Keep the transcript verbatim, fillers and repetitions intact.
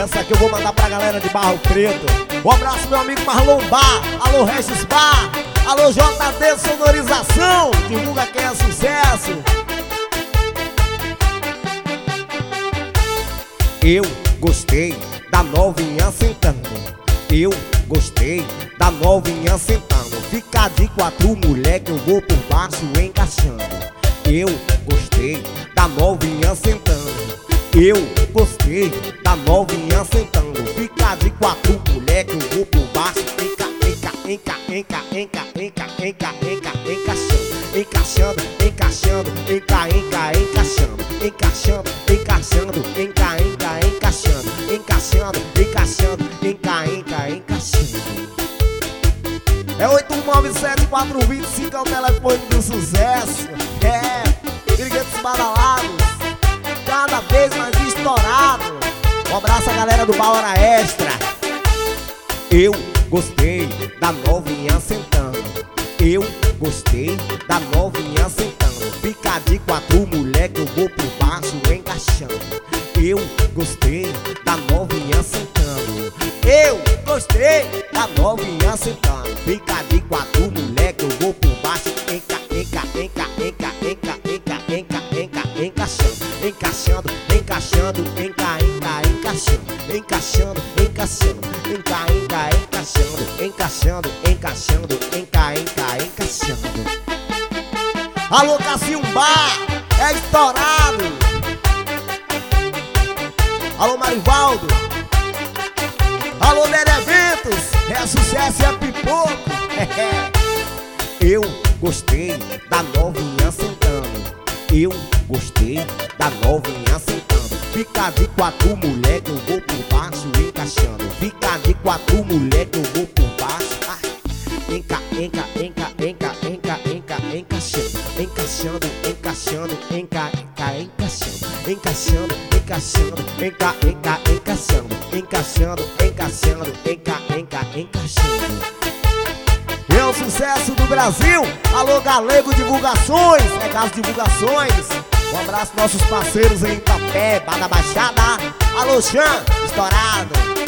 Essa aqui eu vou mandar pra galera de Barro Preto. Um abraço meu amigo Marlon Bar. Alô Regis Bar. Alô J D Sonorização. Divulga quem é sucesso. Eu gostei da novinha sentando. Eu gostei da novinha sentando. Fica de quatro, mulher, que eu vou por baixo encaixando. Eu gostei da novinha sentando. Eu gostei da novinha sentando. Fica de quatro, mulher, que eu vou por baixo enca, enca, enca, enca, enca, enca, enca, enca, encaixando. Encaixando, encaixando, enca, enca, encaixando. Encaixando, encaixando, enca, enca, encaixando. Encaixando, encaixando, enca, enca, encaixando. É oito nove sete quatro dois cinco, é o telefone do sucesso. É, Piriguetos Badalados, cada vez mais estourado. Um abraço a galera do Bar Hora Extra. Eu gostei da novinha sentando. Eu gostei da novinha sentando. Fica de quatro, mulher, que eu vou por baixo encaixando. Eu gostei da novinha sentando. Eu gostei da novinha sentando. Fica de quatro, mulher, que eu vou por baixo enca, enca, enca, enca, enca, enca, enca, enca, encaixando. Encaixando, encaixando, enca, enca, encaixando. Encaixando, encaixando, enca, enca, encaixando. Encaixando, encaixando, enca, enca, encaixando. Alô Cassinho Bar, é estourado. Alô Marivaldo. Alô Nere Eventos, é sucesso e é pipoco. Eu gostei da novinha sentando. Eu gostei da novinha sentando. Fica de quatro, mulher, que eu vou por baixo encaixando. Fica de quatro, mulher, que eu vou por baixo. Ah. Enca, enca, enca, enca, enca, enca, encaixando. Encaixando, encaixando, enca, enca, encaixando. Encaixando, encaixando, enca, enca, encaixando. Encaixando, encaixando, enca, enca, encaixando. É o sucesso do Brasil. Alô Galego Divulgações, é Caso Divulgações. Um abraço nossos parceiros em Itapé, Bada Baixada. Alô Chan, estourado.